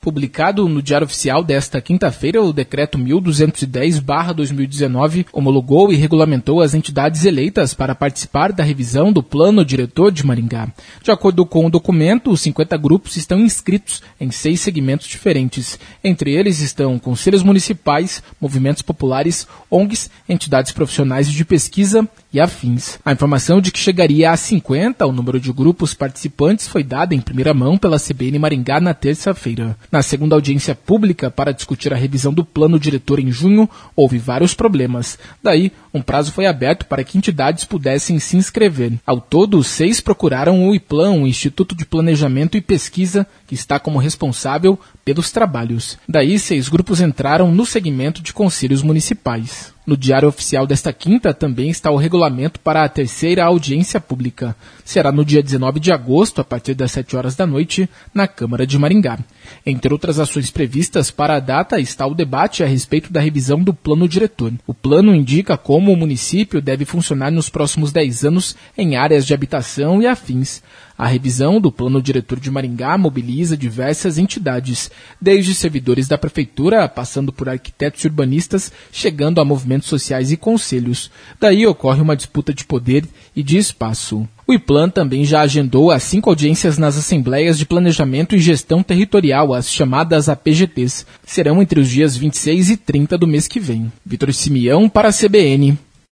Publicado no Diário Oficial desta quinta-feira, o Decreto 1210/2019 homologou e regulamentou as entidades eleitas para participar da revisão do Plano Diretor de Maringá. De acordo com o documento, os 50 grupos estão inscritos em 6 segmentos diferentes. Entre eles estão conselhos municipais, movimentos populares, ONGs, entidades profissionais de pesquisa e afins. A informação de que chegaria a 50 o número de grupos participantes foi dada em primeira mão pela CBN Maringá na terça-feira. Na segunda audiência pública para discutir a revisão do plano diretor em junho, houve vários problemas. Daí, um prazo foi aberto para que entidades pudessem se inscrever. Ao todo, 6 procuraram o IPLAN, o Instituto de Planejamento e Pesquisa, que está como responsável pelos trabalhos. Daí, 6 grupos entraram no segmento de conselhos municipais. No Diário Oficial desta quinta também está o regulamento para a terceira audiência pública. Será no dia 19 de agosto, a partir das 7 horas da noite, na Câmara de Maringá. Entre outras ações previstas para a data está o debate a respeito da revisão do plano diretor. O plano indica como o município deve funcionar nos próximos 10 anos em áreas de habitação e afins. A revisão do Plano Diretor de Maringá mobiliza diversas entidades, desde servidores da Prefeitura, passando por arquitetos e urbanistas, chegando a movimentos sociais e conselhos. Daí ocorre uma disputa de poder e de espaço. O IPLAN também já agendou as 5 audiências nas Assembleias de Planejamento e Gestão Territorial, as chamadas APGTs. Serão entre os dias 26 e 30 do mês que vem. Vitor Simeão para a CBN.